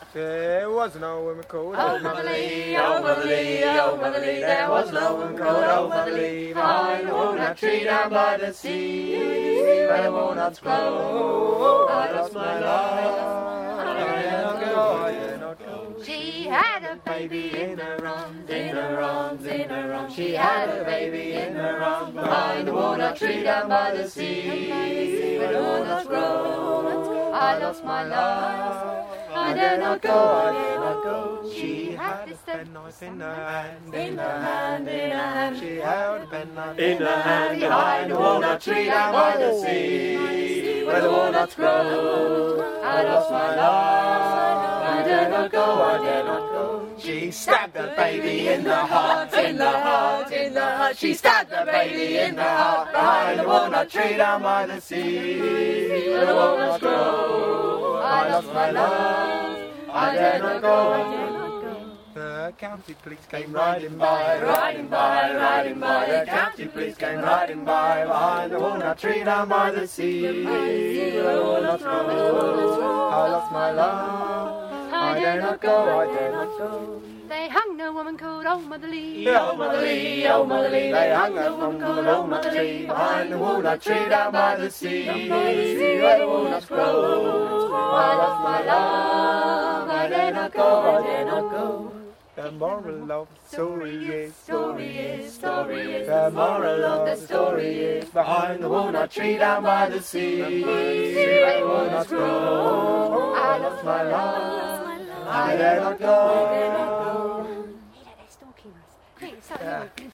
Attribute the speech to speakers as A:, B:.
A: There was no woman called
B: Oh, Motherly, oh, Motherly, oh, Motherly, there was no woman called Oh, Motherly, behind the walnut tree down by the sea, where the walnuts grow. I lost my love, I dare not go, I dare not go. She had a baby in her arms, in her arms, in her arms. She had a baby in her arms, behind the walnut tree down by the sea, where the walnuts grow. I lost my love, I dare not go, I dare not go.
A: She had a penknife in her hand,
B: In her hand, in her hand.
A: She held a penknife
B: In her hand, behind the walnut tree down by the sea, where the walnuts grow. I lost my love, I dare not go, I dare not go.
A: She stabbed the baby in the
B: heart, in the heart, in the heart. She stabbed the baby in the heart, behind the walnut tree down by the sea, where the walnuts grow. I lost my love, I dare not go, I dare not go.
A: The county police came riding by,
B: Riding by, riding by, the county police came riding by, behind the walnut tree down by the sea, where the walnuts grow.
A: I lost my love, I dare not go, I dare not go.
C: They hung a woman called Oh Motherly.
B: Oh, Motherly, oh, Motherly, they hung a woman called Oh, Motherly, behind the walnut tree down by the sea, where the walnuts grow. I lost my love, I dare not go, I dare not go.
A: The moral of the story is,
B: The moral of the story is, behind the walnut tree down by the sea, where the walnuts grow. I lost my love, I dare not go.
C: They're stalking us. Quick, start